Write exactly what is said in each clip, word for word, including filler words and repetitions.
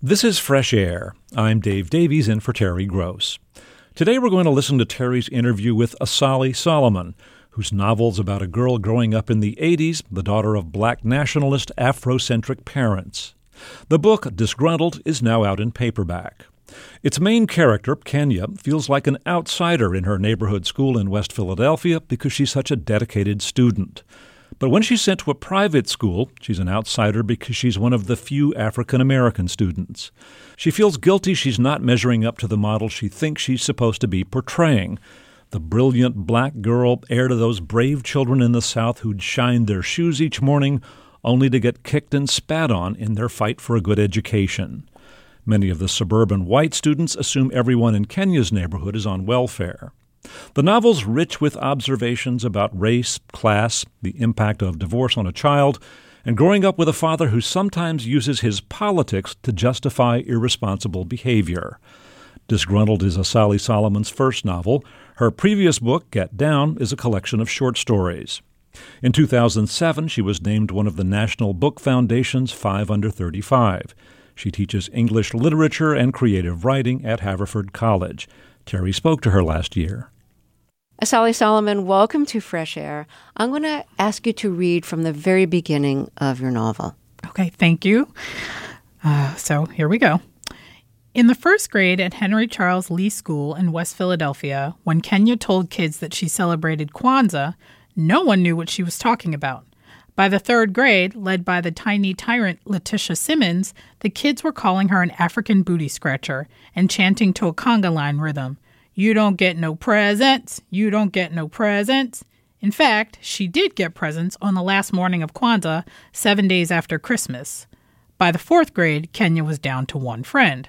This is Fresh Air. I'm Dave Davies in for Terry Gross. Today we're going to listen to Terry's interview with Asali Solomon, whose novel's about a girl growing up in the eighties, the daughter of black nationalist Afrocentric parents. The book, Disgruntled, is now out in paperback. Its main character, Kenya, feels like an outsider in her neighborhood school in West Philadelphia because she's such a dedicated student. But when she's sent to a private school, she's an outsider because she's one of the few African-American students. She feels guilty she's not measuring up to the model she thinks she's supposed to be portraying. The brilliant black girl, heir to those brave children in the South who'd shine their shoes each morning, only to get kicked and spat on in their fight for a good education. Many of the suburban white students assume everyone in Kenya's neighborhood is on welfare. The novel's rich with observations about race, class, the impact of divorce on a child, and growing up with a father who sometimes uses his politics to justify irresponsible behavior. Disgruntled is Asali Solomon's first novel. Her previous book, Get Down, is a collection of short stories. In two thousand seven, she was named one of the National Book Foundation's five under thirty-five. She teaches English literature and creative writing at Haverford College. Terry spoke to her last year. Asali Solomon, welcome to Fresh Air. I'm going to ask you to read from the very beginning of your novel. Okay, thank you. Uh, so here we go. In the first grade at Henry Charles Lee School in West Philadelphia, when Kenya told kids that she celebrated Kwanzaa, no one knew what she was talking about. By the third grade, led by the tiny tyrant Letitia Simmons, the kids were calling her an African booty scratcher and chanting to a conga line rhythm. You don't get no presents. You don't get no presents. In fact, she did get presents on the last morning of Kwanzaa, seven days after Christmas. By the fourth grade, Kenya was down to one friend.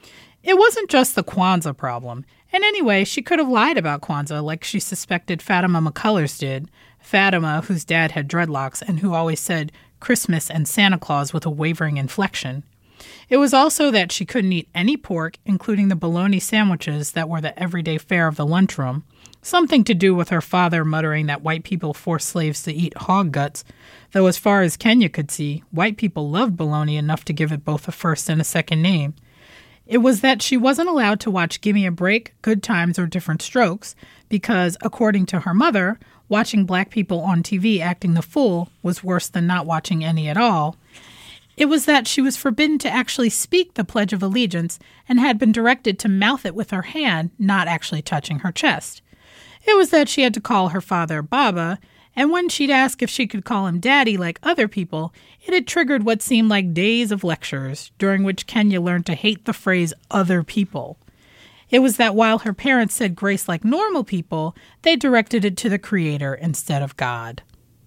It wasn't just the Kwanzaa problem. And anyway, she could have lied about Kwanzaa like she suspected Fatima McCullers did. Fatima, whose dad had dreadlocks and who always said Christmas and Santa Claus with a wavering inflection. It was also that she couldn't eat any pork, including the bologna sandwiches that were the everyday fare of the lunchroom, something to do with her father muttering that white people forced slaves to eat hog guts, though as far as Kenya could see, white people loved bologna enough to give it both a first and a second name. It was that she wasn't allowed to watch Gimme a Break, Good Times, or Different Strokes because, according to her mother, watching black people on T V acting the fool was worse than not watching any at all. It was that she was forbidden to actually speak the Pledge of Allegiance and had been directed to mouth it with her hand, not actually touching her chest. It was that she had to call her father Baba, and when she'd ask if she could call him Daddy like other people, it had triggered what seemed like days of lectures, during which Kenya learned to hate the phrase other people. It was that while her parents said grace like normal people, they directed it to the Creator instead of God.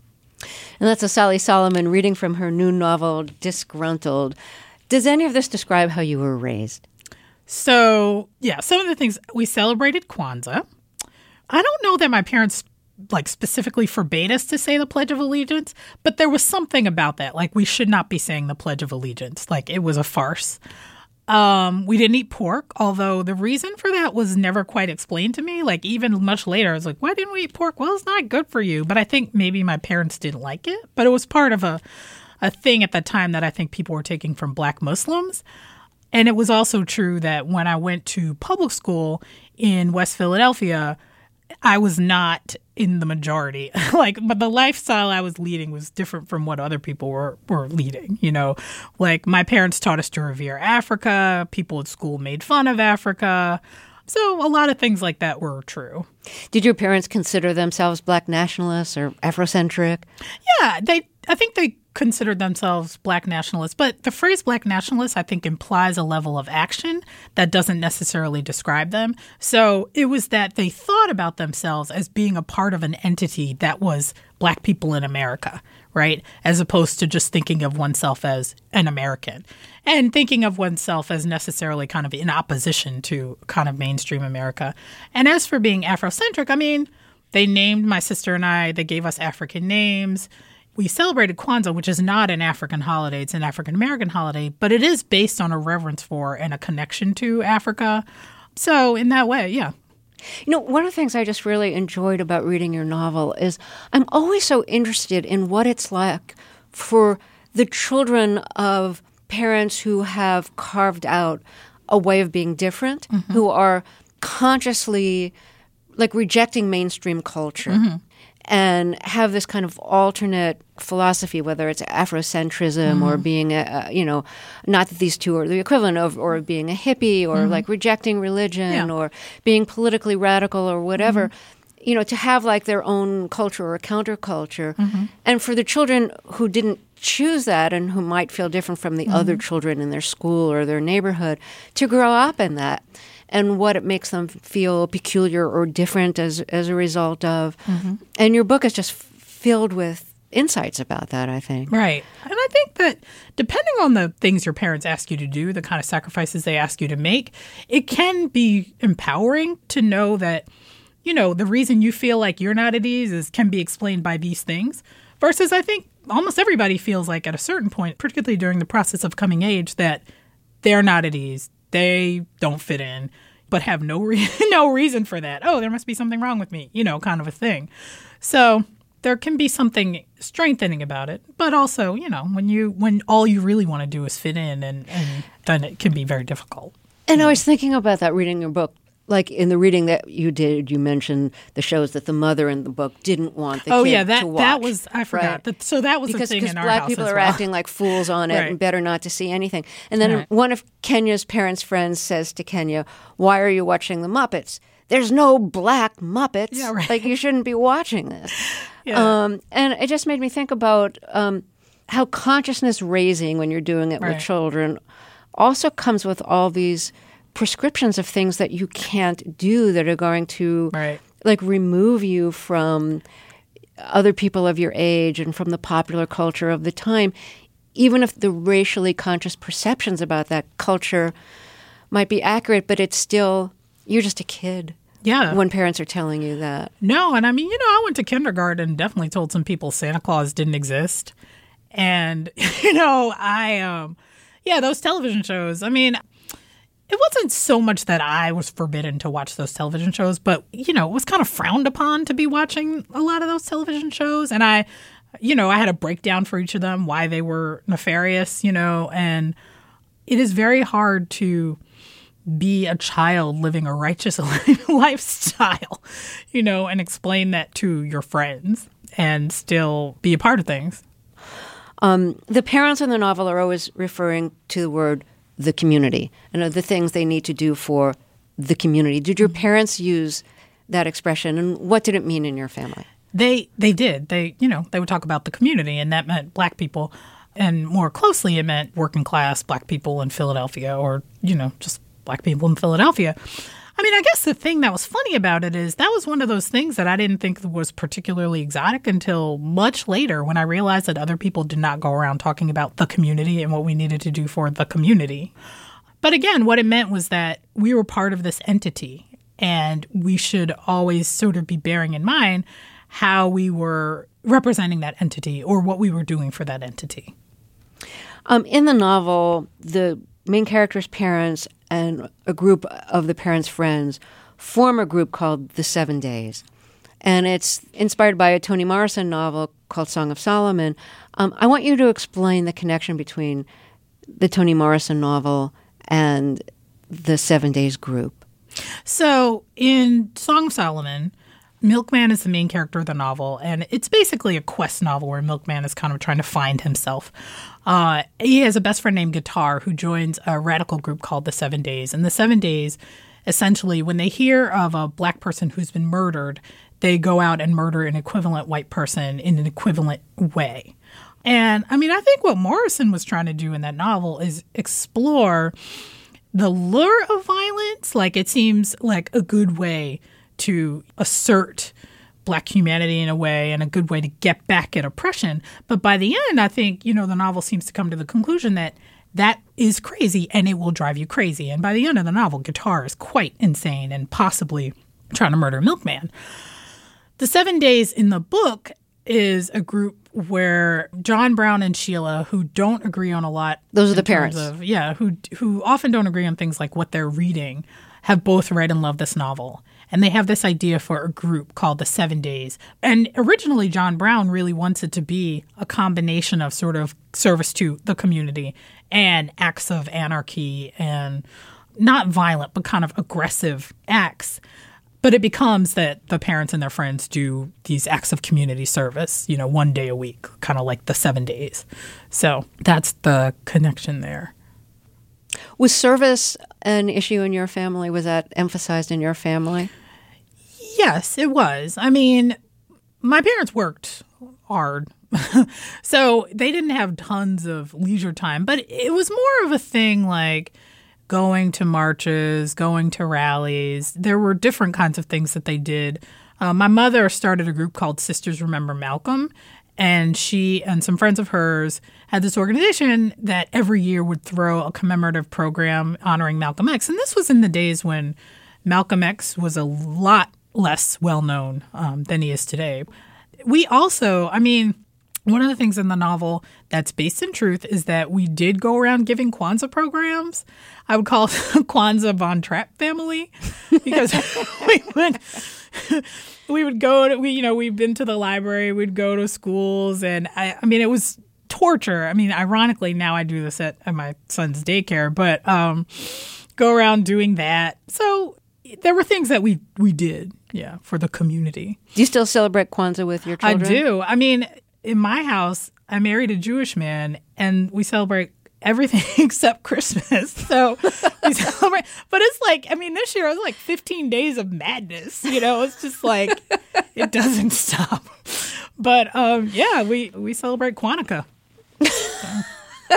And that's Asali Solomon reading from her new novel, Disgruntled. Does any of this describe how you were raised? So, yeah, some of the things, we celebrated Kwanzaa. I don't know that my parents like specifically forbade us to say the Pledge of Allegiance, but there was something about that. Like, we should not be saying the Pledge of Allegiance. Like, it was a farce. Um, we didn't eat pork, although the reason for that was never quite explained to me. Like, even much later, I was like, why didn't we eat pork? Well, it's not good for you. But I think maybe my parents didn't like it. But it was part of a, a thing at the time that I think people were taking from black Muslims. And it was also true that when I went to public school in West Philadelphia, I was not in the majority. like, but the lifestyle I was leading was different from what other people were, were leading, you know. Like, my parents taught us to revere Africa. People at school made fun of Africa. So a lot of things like that were true. Did your parents consider themselves black nationalists or Afrocentric? Yeah, they. I think they considered themselves black nationalists. But the phrase black nationalist, I think, implies a level of action that doesn't necessarily describe them. So it was that they thought about themselves as being a part of an entity that was black people in America, right? As opposed to just thinking of oneself as an American and thinking of oneself as necessarily kind of in opposition to kind of mainstream America. And as for being Afrocentric, I mean, they named my sister and I, they gave us African names. We celebrated Kwanzaa, which is not an African holiday. It's an African-American holiday, but it is based on a reverence for and a connection to Africa. So in that way, yeah. You know, one of the things I just really enjoyed about reading your novel is I'm always so interested in what it's like for the children of parents who have carved out a way of being different, mm-hmm. who are consciously like rejecting mainstream culture. Mm-hmm. And have this kind of alternate philosophy, whether it's Afrocentrism mm-hmm. or being a, you know, not that these two are the equivalent of, or being a hippie or mm-hmm. like rejecting religion yeah. or being politically radical or whatever, mm-hmm. you know, to have like their own culture or counterculture. Mm-hmm. And for the children who didn't choose that and who might feel different from the mm-hmm. other children in their school or their neighborhood, to grow up in that. And what it makes them feel peculiar or different as as a result of. Mm-hmm. And your book is just filled with insights about that, I think. Right. And I think that depending on the things your parents ask you to do, the kind of sacrifices they ask you to make, it can be empowering to know that, you know, the reason you feel like you're not at ease is can be explained by these things. Versus I think almost everybody feels like at a certain point, particularly during the process of coming age, that they're not at ease. They don't fit in, but have no re- no reason for that. Oh, there must be something wrong with me, you know, kind of a thing. So there can be something strengthening about it, but also, you know, when you when all you really want to do is fit in, and, and then it can be very difficult. And I was thinking about that reading your book. Like in the reading that you did, you mentioned the shows that the mother in the book didn't want the oh, kid yeah, that, to watch. that was, I forgot. Right? That, so that was because, a thing in our black house people as are well. acting like fools on it right. and better not to see anything. And then right. one of Kenya's parents' friends says to Kenya, "Why are you watching the Muppets? There's no black Muppets. Yeah, right. Like, you shouldn't be watching this." Yeah. Um, and it just made me think about um, how consciousness raising, when you're doing it right. with children, also comes with all these prescriptions of things that you can't do that are going to right. like remove you from other people of your age and from the popular culture of the time, even if the racially conscious perceptions about that culture might be accurate, but it's still, you're just a kid. Yeah. When parents are telling you that. No, and I mean, you know, I went to kindergarten and definitely told some people Santa Claus didn't exist. And, you know, I, um, yeah, those television shows, I mean, it wasn't so much that I was forbidden to watch those television shows, but, you know, it was kind of frowned upon to be watching a lot of those television shows. And I, you know, I had a breakdown for each of them, why they were nefarious, you know, and it is very hard to be a child living a righteous lifestyle, you know, and explain that to your friends and still be a part of things. Um, the parents in the novel are always referring to the word the community and the things they need to do for the community. Did your parents use that expression, and what did it mean in your family? They they did. They, you know, they would talk about the community, and that meant black people, and more closely it meant working class black people in Philadelphia, or, you know, just black people in Philadelphia. I mean, I guess the thing that was funny about it is that was one of those things that I didn't think was particularly exotic until much later, when I realized that other people did not go around talking about the community and what we needed to do for the community. But again, what it meant was that we were part of this entity, and we should always sort of be bearing in mind how we were representing that entity or what we were doing for that entity. Um, in the novel, the main character's parents and a group of the parents' friends form a group called the Seven Days. And it's inspired by a Toni Morrison novel called Song of Solomon. Um, I want you to explain the connection between the Toni Morrison novel and the Seven Days group. So in Song of Solomon, Milkman is the main character of the novel, and it's basically a quest novel where Milkman is kind of trying to find himself. Uh, he has a best friend named Guitar who joins a radical group called the Seven Days. And the Seven Days, essentially, when they hear of a black person who's been murdered, they go out and murder an equivalent white person in an equivalent way. And, I mean, I think what Morrison was trying to do in that novel is explore the lure of violence. Like, it seems like a good way to assert black humanity in a way, and a good way to get back at oppression. But by the end, I think, you know, the novel seems to come to the conclusion that that is crazy and it will drive you crazy. And by the end of the novel, Guitar is quite insane and possibly trying to murder Milkman. The Seven Days in the book is a group where John Brown and Sheila, who don't agree on a lot. Those are the parents. Of, yeah, who who often don't agree on things like what they're reading, have both read and loved this novel. And they have this idea for a group called the Seven Days. And originally, John Brown really wants it to be a combination of sort of service to the community and acts of anarchy and not violent, but kind of aggressive acts. But it becomes that the parents and their friends do these acts of community service, you know, one day a week, kind of like the seven days. So that's the connection there. Was service an issue in your family? Was that emphasized in your family? Yes, it was. I mean, my parents worked hard. So they didn't have tons of leisure time, but it was more of a thing like going to marches, going to rallies. There were different kinds of things that they did. Uh, my mother started a group called Sisters Remember Malcolm, and she and some friends of hers had this organization that every year would throw a commemorative program honoring Malcolm X. And this was in the days when Malcolm X was a lot less well-known um, than he is today. We also, I mean, one of the things in the novel that's based in truth is that we did go around giving Kwanzaa programs. I would call it Kwanzaa Von Trapp family because we would we would go to, we, you know, we've been to the library, we'd go to schools. And I, I mean, it was torture. I mean, ironically, now I do this at, at my son's daycare, but um, go around doing that. So there were things that we, we did, yeah, for the community. Do you still celebrate Kwanzaa with your children? I do. I mean, in my house, I married a Jewish man, and we celebrate everything except Christmas. So we celebrate. But it's like, I mean, this year it was like fifteen days of madness. You know, it's just like, it doesn't stop. But um, yeah, we, we celebrate Kwanzaa. So.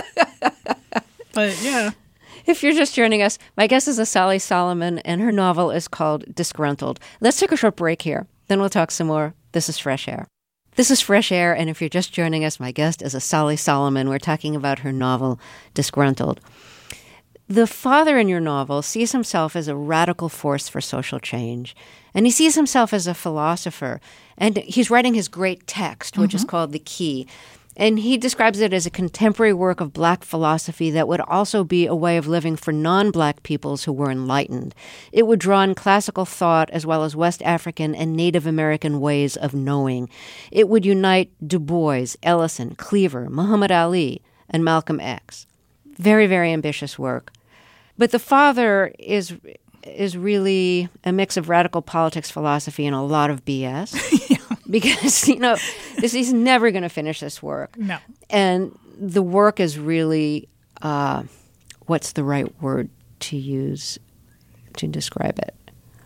But yeah. If you're just joining us, my guest is Asali Solomon, and her novel is called Disgruntled. Let's take a short break here. Then we'll talk some more. This is Fresh Air. This is Fresh Air, and if you're just joining us, my guest is Asali Solomon. We're talking about her novel, Disgruntled. The father in your novel sees himself as a radical force for social change, and he sees himself as a philosopher, and he's writing his great text, which mm-hmm. is called The Key. And he describes it as a contemporary work of Black philosophy that would also be a way of living for non-Black peoples who were enlightened. It would draw on classical thought as well as West African and Native American ways of knowing. It would unite Du Bois, Ellison, Cleaver, Muhammad Ali, and Malcolm X. Very, very ambitious work. But the father is is really a mix of radical politics, philosophy, and a lot of B S. Yeah. Because, you know, this, he's never going to finish this work. No. And the work is really, uh, what's the right word to use to describe it?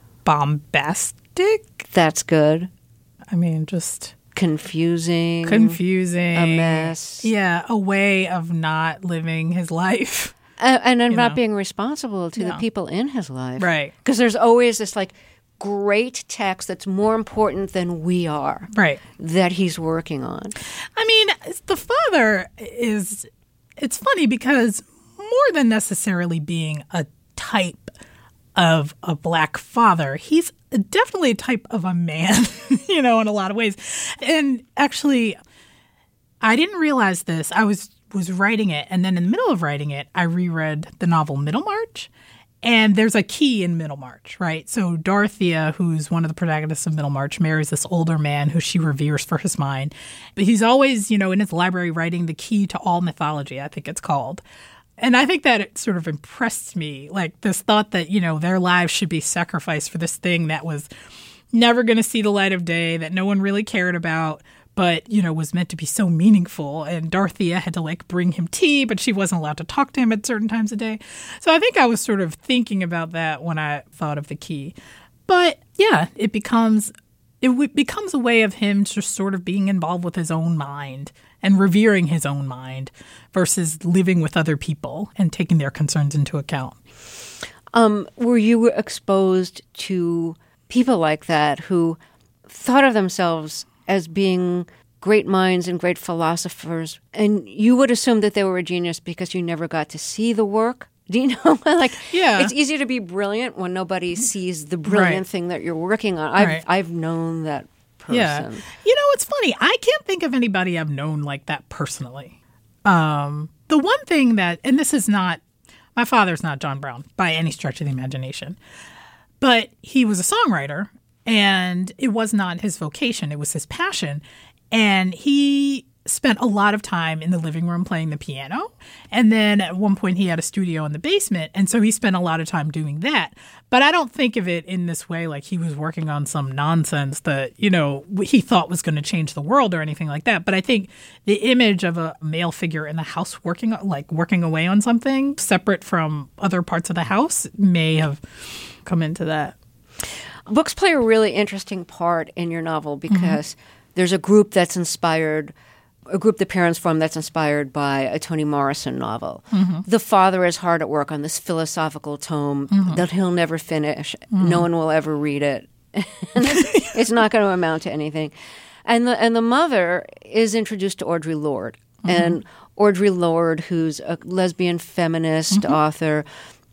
Bombastic? That's good. I mean, just... Confusing. Confusing. A mess. Yeah, a way of not living his life. Uh, and of you not know. being responsible to Yeah. the people in his life. Right. Because there's always this, like, great text that's more important than we are. Right. That he's working on. I mean, the father is, it's funny because more than necessarily being a type of a Black father, he's definitely a type of a man, you know, in a lot of ways. And actually, I didn't realize this. I was, was writing it, and then in the middle of writing it, I reread the novel Middlemarch. And there's a key in Middlemarch, right? So Dorothea, who's one of the protagonists of Middlemarch, marries this older man who she reveres for his mind. But he's always, you know, in his library writing The Key to All Mythology, I think it's called. And I think that it sort of impressed me, like this thought that, you know, their lives should be sacrificed for this thing that was never going to see the light of day, that no one really cared about, but, you know, was meant to be so meaningful. And Dorothea had to, like, bring him tea, but she wasn't allowed to talk to him at certain times a day. So I think I was sort of thinking about that when I thought of The Key. But, yeah, it becomes it w- becomes a way of him just sort of being involved with his own mind and revering his own mind versus living with other people and taking their concerns into account. Um, were you exposed to people like that who thought of themselves as being great minds and great philosophers, and you would assume that they were a genius because you never got to see the work? Do you know? Like, yeah. It's easy to be brilliant when nobody sees the brilliant right. thing that you're working on. I've right. I've known that person. Yeah. You know, it's funny. I can't think of anybody I've known like that personally. Um, the one thing that, and this is not, my father's not John Brown by any stretch of the imagination, but he was a songwriter. And it was not his vocation. It was his passion. And he spent a lot of time in the living room playing the piano. And then at one point he had a studio in the basement. And so he spent a lot of time doing that. But I don't think of it in this way like he was working on some nonsense that, you know, he thought was going to change the world or anything like that. But I think the image of a male figure in the house working, like working away on something separate from other parts of the house may have come into that. Books play a really interesting part in your novel because mm-hmm. there's a group that's inspired a group the parents form that's inspired by a Toni Morrison novel. Mm-hmm. The father is hard at work on this philosophical tome mm-hmm. that he'll never finish. Mm-hmm. No one will ever read it. It's not going to amount to anything. And the and the mother is introduced to Audre Lorde. Mm-hmm. And Audre Lorde, who's a lesbian feminist mm-hmm. author,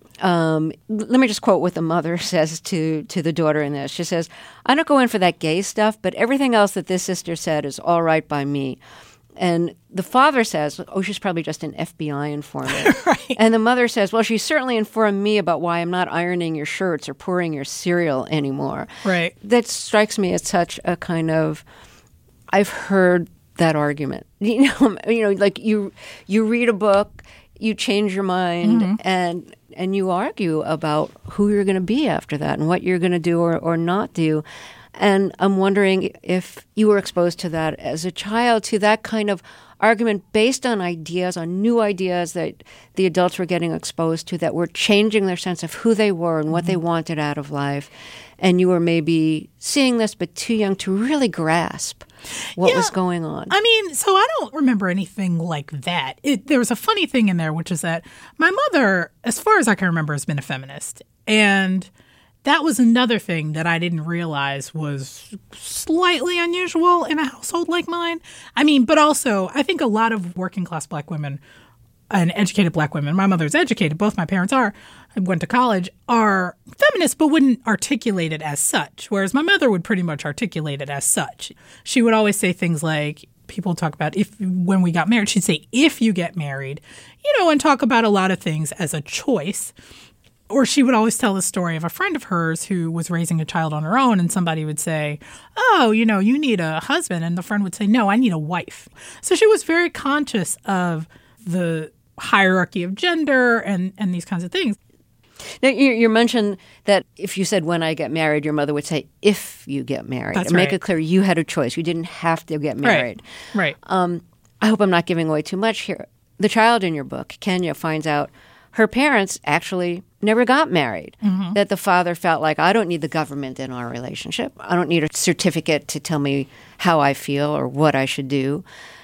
Um, let me just quote what the mother says to, to the daughter in this. She says, "I don't go in for that gay stuff, but everything else that this sister said is all right by me." And the father says, "Oh, she's probably just an F B I informant." Right. And the mother says, "Well, she certainly informed me about why I'm not ironing your shirts or pouring your cereal anymore." Right. That strikes me as such a kind of, I've heard that argument. You know, you know, like you you read a book, you change your mind, mm-hmm. and and you argue about who you're going to be after that and what you're going to do or, or not do. And I'm wondering if you were exposed to that as a child, to that kind of argument based on ideas, on new ideas that the adults were getting exposed to that were changing their sense of who they were and what mm-hmm. they wanted out of life. And you were maybe seeing this but too young to really grasp what yeah, was going on. I mean, so I don't remember anything like that. It, there was a funny thing in there, which is that my mother, as far as I can remember, has been a feminist. And that was another thing that I didn't realize was slightly unusual in a household like mine. I mean, but also, I think a lot of working class Black women and educated Black women, my mother's educated, both my parents are, I went to college, are feminists but wouldn't articulate it as such, whereas my mother would pretty much articulate it as such. She would always say things like, people talk about if when we got married, she'd say, if you get married, you know, and talk about a lot of things as a choice. Or she would always tell the story of a friend of hers who was raising a child on her own, and somebody would say, oh, you know, you need a husband. And the friend would say, no, I need a wife. So she was very conscious of the hierarchy of gender and, and these kinds of things. Now, you, you mentioned that if you said, when I get married, your mother would say, if you get married. That's and right. Make it clear you had a choice. You didn't have to get married. Right. right. Um, I hope I'm not giving away too much here. The child in your book, Kenya, finds out her parents actually never got married, mm-hmm. that the father felt like, I don't need the government in our relationship. I don't need a certificate to tell me how I feel or what I should do.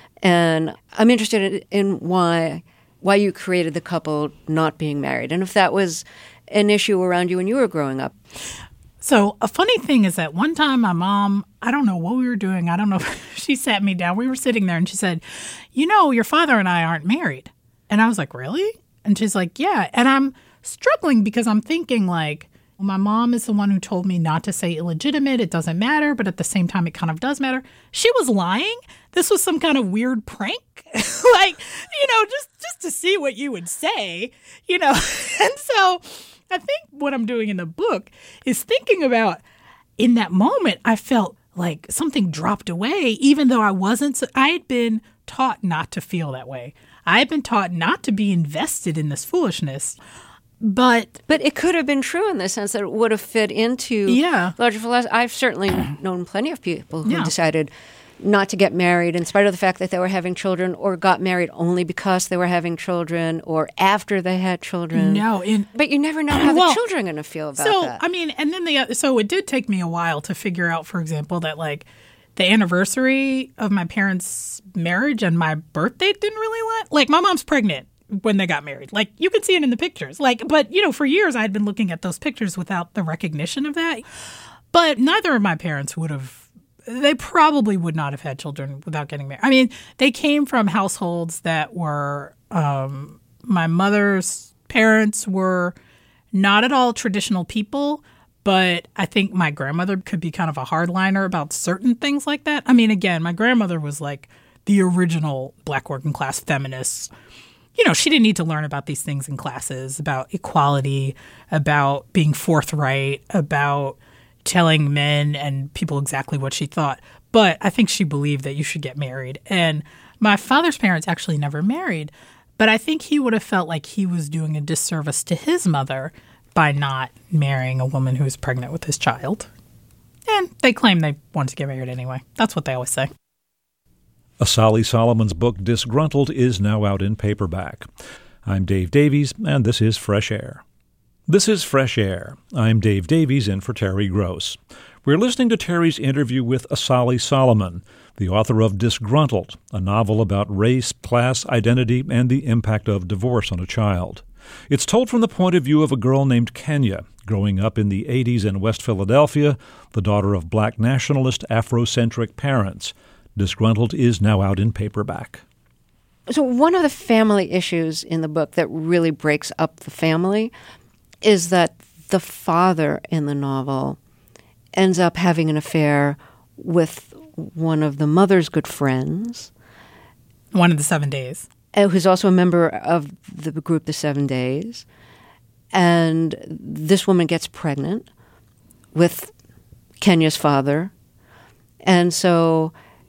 And I'm interested in why why you created the couple not being married, and if that was an issue around you when you were growing up. So a funny thing is that one time my mom, I don't know what we were doing. I don't know. She sat me down. We were sitting there and she said, you know, your father and I aren't married. And I was like, really? And she's like, yeah. And I'm struggling because I'm thinking like, well, my mom is the one who told me not to say illegitimate. It doesn't matter. But at the same time, it kind of does matter. She was lying. This was some kind of weird prank. Like, you know, just, just to see what you would say, you know. And so I think what I'm doing in the book is thinking about in that moment, I felt like something dropped away, even though I wasn't. I had been taught not to feel that way. I had been taught not to be invested in this foolishness. But but it could have been true in the sense that it would have fit into yeah. larger philosophy. I've certainly known plenty of people who yeah. decided not to get married in spite of the fact that they were having children, or got married only because they were having children, or after they had children. No, in, but you never know how well, the children are going to feel about so, that. So I mean, and then the so it did take me a while to figure out, for example, that like the anniversary of my parents' marriage and my birthday didn't really line. Like my mom's pregnant when they got married. Like you could see it in the pictures. Like, but you know, for years I had been looking at those pictures without the recognition of that. But neither of my parents would have. They probably would not have had children without getting married. I mean, they came from households that were. Um, my mother's parents were not at all traditional people. But I think my grandmother could be kind of a hardliner about certain things like that. I mean, again, my grandmother was like the original Black working class feminist. You know, she didn't need to learn about these things in classes, about equality, about being forthright, about telling men and people exactly what she thought. But I think she believed that you should get married. And My father's parents actually never married, but I think he would have felt like he was doing a disservice to his mother by not marrying a woman who was pregnant with his child. And they claim they wanted to get married anyway. That's what they always say. Asali Solomon's book, Disgruntled, is now out in paperback. I'm Dave Davies, and this is Fresh Air. This is Fresh Air. I'm Dave Davies, in for Terry Gross. We're listening to Terry's interview with Asali Solomon, the author of Disgruntled, a novel about race, class, identity, and the impact of divorce on a child. It's told from the point of view of a girl named Kenya, growing up in the eighties in West Philadelphia, the daughter of black nationalist, Afrocentric parents. Disgruntled is now out in paperback. So one of the family issues in the book that really breaks up the family is that the father in the novel ends up having an affair with one of the mother's good friends. One of the Seven Days. Who's also a member of the group The Seven Days. And this woman gets pregnant with Kenya's father. And so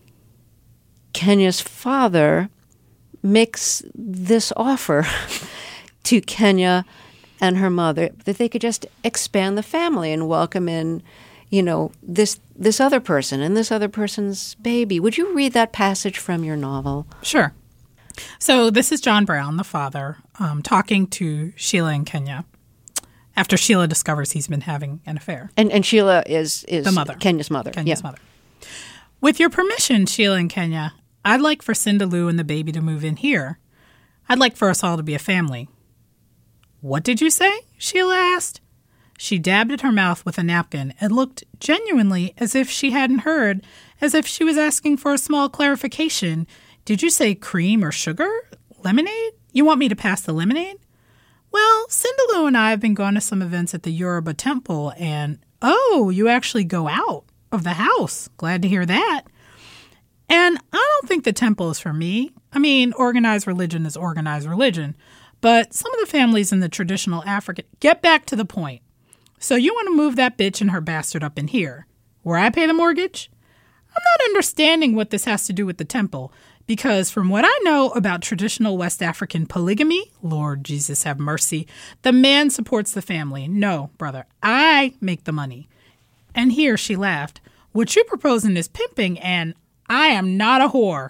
Kenya's father makes this offer to Kenya and her mother that they could just expand the family and welcome in, you know, this this other person and this other person's baby. Would you read that passage from your novel? Sure. So this is John Brown, the father, um, talking to Sheila and Kenya after Sheila discovers he's been having an affair. And and Sheila is, is the mother. Kenya's mother. Kenya's yeah. mother. With your permission, Sheila and Kenya, I'd like for Cinda Lou and the baby to move in here. I'd like for us all to be a family. What did you say? Sheila asked. She dabbed at her mouth with a napkin and looked genuinely as if she hadn't heard, as if she was asking for a small clarification. Did you say cream or sugar? Lemonade? You want me to pass the lemonade? Well, Cinda Lou and I have been going to some events at the Yoruba temple, and, oh, you actually go out of the house. Glad to hear that. And I don't think the temple is for me. I mean, organized religion is organized religion. But some of the families in the traditional African... Get back to the point. So you want to move that bitch and her bastard up in here, where I pay the mortgage? I'm not understanding what this has to do with the temple, because from what I know about traditional West African polygamy, Lord Jesus have mercy, the man supports the family. No, brother, I make the money. And here she laughed. What you're proposing is pimping, and I am not a whore.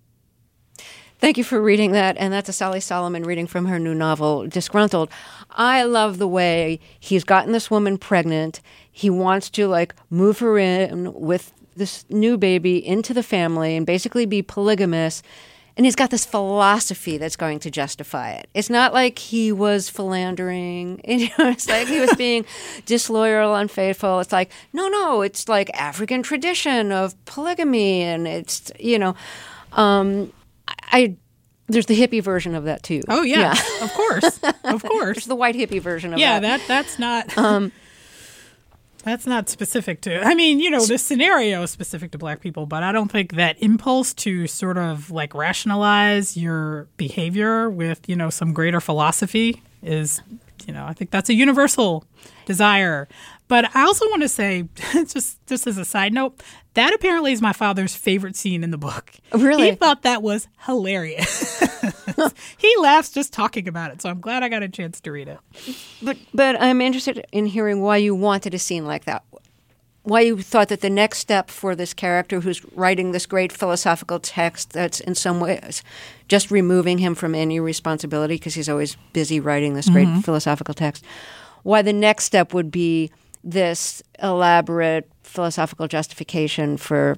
Thank you for reading that, and that's Asali Solomon reading from her new novel, Disgruntled. I love the way he's gotten this woman pregnant. He wants to, like, move her in with this new baby into the family and basically be polygamous, and he's got this philosophy that's going to justify it. It's not like he was philandering. You know, it's like he was being disloyal, unfaithful. It's like, no, no, it's like African tradition of polygamy, and it's, you know... Um, I there's the hippie version of that too. Oh yeah, yeah. Of course, of course. There's the white hippie version of yeah, that. Yeah, that that's not um, that's not specific to. I mean, you know, this scenario is specific to Black people, but I don't think that impulse to sort of like rationalize your behavior with, you know, some greater philosophy is, you know, I think that's a universal desire. But I also want to say, just just as a side note, that apparently is my father's favorite scene in the book. Really? He thought that was hilarious. He laughs just talking about it, so I'm glad I got a chance to read it. But but I'm interested in hearing why you wanted a scene like that. Why you thought that the next step for this character who's writing this great philosophical text that's in some ways just removing him from any responsibility because he's always busy writing this great mm-hmm. philosophical text, why the next step would be this elaborate philosophical justification for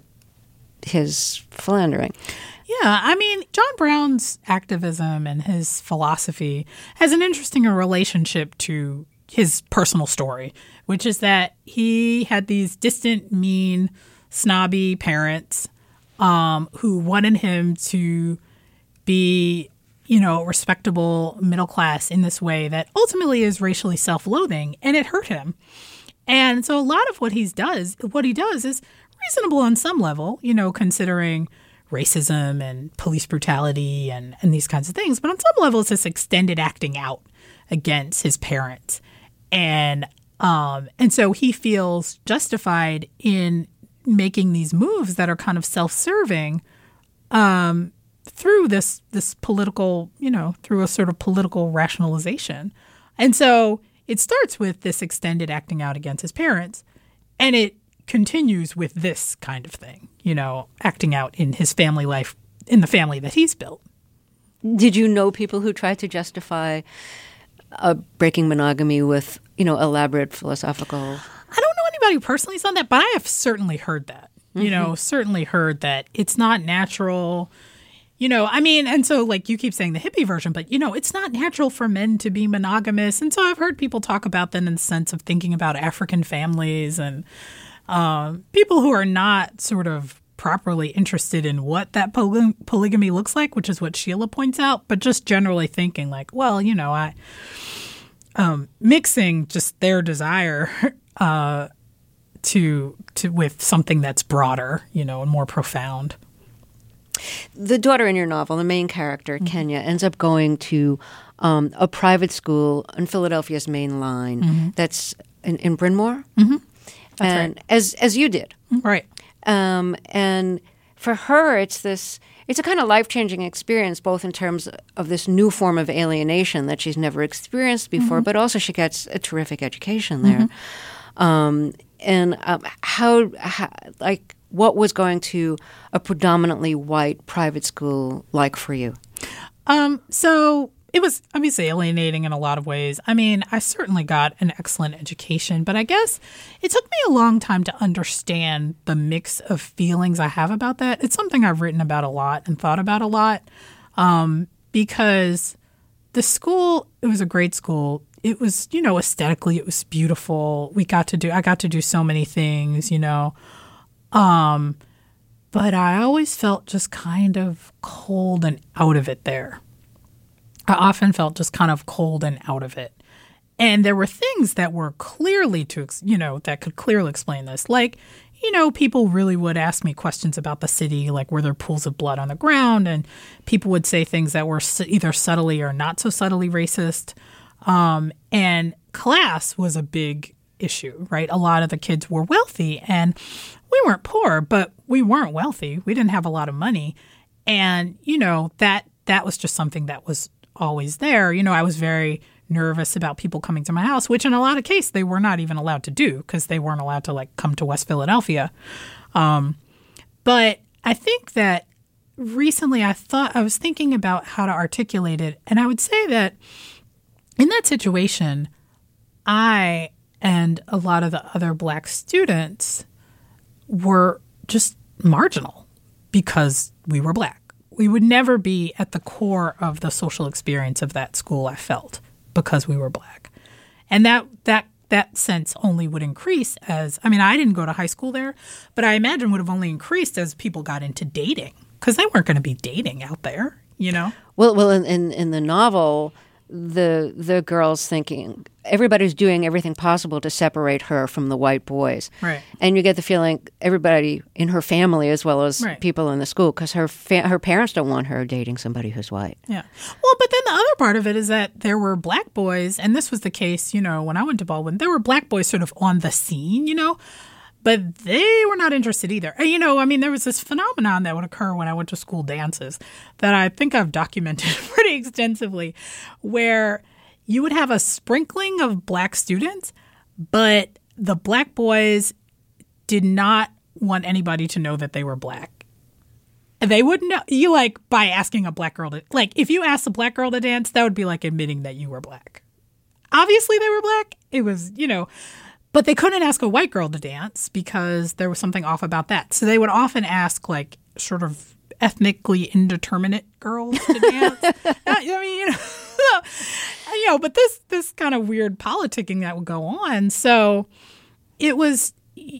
his philandering. Yeah, I mean, John Brown's activism and his philosophy has an interesting relationship to his personal story, which is that he had these distant, mean, snobby parents um, who wanted him to be, you know, respectable middle class in this way that ultimately is racially self-loathing, and it hurt him. And so a lot of what he does, what he does is reasonable on some level, you know, considering racism and police brutality and, and these kinds of things. But on some level, it's this extended acting out against his parents. And um, and so he feels justified in making these moves that are kind of self-serving um, through this this political, you know, through a sort of political rationalization. And so it starts with this extended acting out against his parents, and it continues with this kind of thing, you know, acting out in his family life, in the family that he's built. Did you know people who tried to justify uh, breaking monogamy with, you know, elaborate philosophical? I don't know anybody who personally said that, but I have certainly heard that. Mm-hmm. You know, certainly heard that it's not natural. You know, I mean, and so like you keep saying the hippie version, but, you know, it's not natural for men to be monogamous. And so I've heard people talk about that in the sense of thinking about African families and um, people who are not sort of properly interested in what that poly- polygamy looks like, which is what Sheila points out, but just generally thinking like, well, you know, I um, mixing just their desire uh, to to with something that's broader, you know, and more profound. The daughter in your novel, the main character, mm-hmm. Kenya, ends up going to um, a private school on Philadelphia's main line mm-hmm. that's in, in Bryn Mawr. Mm-hmm. That's and right. As, as you did. Right. Um, and for her, it's this, it's a kind of life-changing experience, both in terms of this new form of alienation that she's never experienced before, mm-hmm. but also she gets a terrific education there. Mm-hmm. Um, and um, how, how, like, what was going to a predominantly white private school like for you? Um, so it was obviously alienating in a lot of ways. I mean, I certainly got an excellent education, but I guess it took me a long time to understand the mix of feelings I have about that. It's something I've written about a lot and thought about a lot um, because the school, it was a great school. It was, you know, aesthetically, it was beautiful. We got to do, I got to do so many things, you know. Um, but I always felt just kind of cold and out of it there. I often felt just kind of cold and out of it. And there were things that were clearly to, you know, that could clearly explain this. Like, you know, people really would ask me questions about the city, like were there pools of blood on the ground? And people would say things that were either subtly or not so subtly racist. Um, and class was a big issue, right? A lot of the kids were wealthy and we weren't poor, but we weren't wealthy. We didn't have a lot of money. And, you know, that that was just something that was always there. You know, I was very nervous about people coming to my house, which in a lot of cases they were not even allowed to do because they weren't allowed to, like, come to West Philadelphia. Um, but I think that recently I thought I was thinking about how to articulate it. And I would say that in that situation, I and a lot of the other Black students were just marginal because we were Black. We would never be at the core of the social experience of that school, I felt, because we were Black. And that that that sense only would increase as, I mean, I didn't go to high school there, but I imagine would have only increased as people got into dating because they weren't going to be dating out there, you know? Well, well, in, in, in the novel, the the girl's thinking everybody's doing everything possible to separate her from the white boys. Right. And you get the feeling everybody in her family as well as right. people in the school, because her fa- her parents don't want her dating somebody who's white. Yeah. Well, but then the other part of it is that there were Black boys, and this was the case, you know, when I went to Baldwin, there were Black boys sort of on the scene, you know, but they were not interested either. And, you know, I mean, there was this phenomenon that would occur when I went to school dances that I think I've documented pretty extensively, where you would have a sprinkling of Black students, but the Black boys did not want anybody to know that they were Black. They wouldn't know, you like, by asking a Black girl to, like, if you asked a Black girl to dance, that would be like admitting that you were Black. Obviously they were Black. It was, you know, but they couldn't ask a white girl to dance because there was something off about that. So they would often ask, like, sort of ethnically indeterminate girls to dance. I mean, you know, you know, but this this kind of weird politicking that would go on. So it was,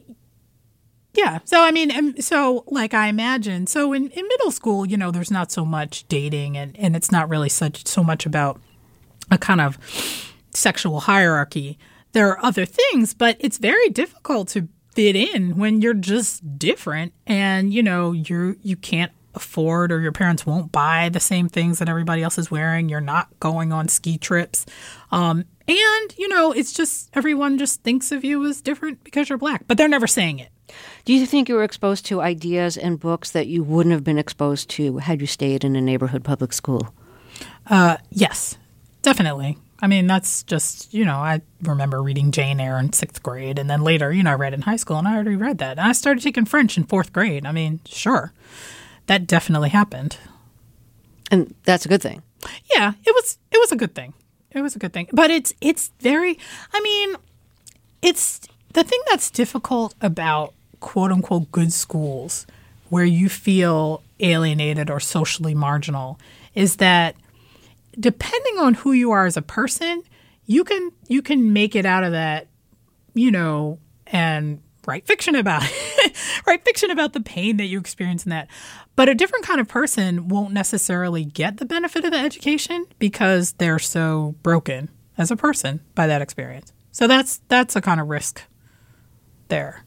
yeah. So, I mean, so like I imagine, so in, in middle school, you know, there's not so much dating and, and it's not really such so much about a kind of sexual hierarchy. There are other things, but it's very difficult to fit in when you're just different and, you know, you're, you can't afford or your parents won't buy the same things that everybody else is wearing. You're not going on ski trips. Um, and, you know, it's just everyone just thinks of you as different because you're Black, but they're never saying it. Do you think you were exposed to ideas and books that you wouldn't have been exposed to had you stayed in a neighborhood public school? Uh, yes, definitely. I mean, that's just, you know, I remember reading Jane Eyre in sixth grade, and then later, you know, I read in high school, and I already read that. And I started taking French in fourth grade. I mean, sure, that definitely happened. And that's a good thing. Yeah, it was it was a good thing. It was a good thing. But it's it's very, I mean, it's the thing that's difficult about quote unquote good schools where you feel alienated or socially marginal is that depending on who you are as a person, you can you can make it out of that, you know, and write fiction about it. Write fiction about the pain that you experience in that. But a different kind of person won't necessarily get the benefit of the education because they're so broken as a person by that experience. So that's that's a kind of risk there.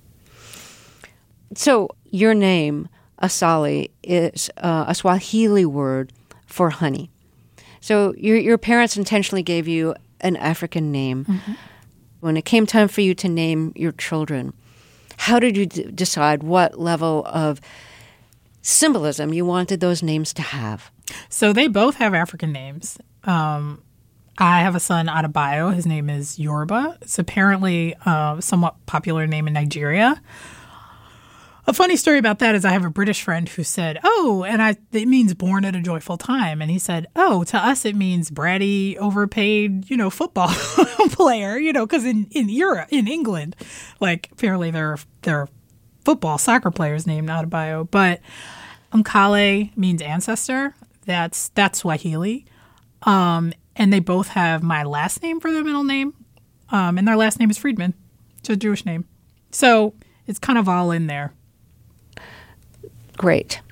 So your name, Asali, is uh, a Swahili word for honey. So your your parents intentionally gave you an African name. Mm-hmm. When it came time for you to name your children, how did you d- decide what level of symbolism you wanted those names to have? So they both have African names. Um, I have a son, Adebayo. His name is Yoruba. It's apparently uh, a somewhat popular name in Nigeria. A funny story about that is I have a British friend who said, oh, and I it means born at a joyful time. And he said, oh, to us it means bratty, overpaid, you know, football player, you know, because in, in Europe, in England, like apparently there are, there are football, soccer players named Adebayo. But Umkale means ancestor. That's, that's Swahili. Um, and they both have my last name for their middle name. Um, and their last name is Friedman. It's a Jewish name. So it's kind of all in there. Great.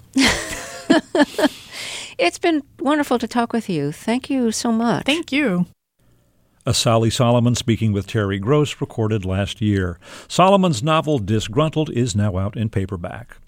It's been wonderful to talk with you. Thank you so much. Thank you. Asali Solomon speaking with Terry Gross, recorded last year. Solomon's novel Disgruntled is now out in paperback.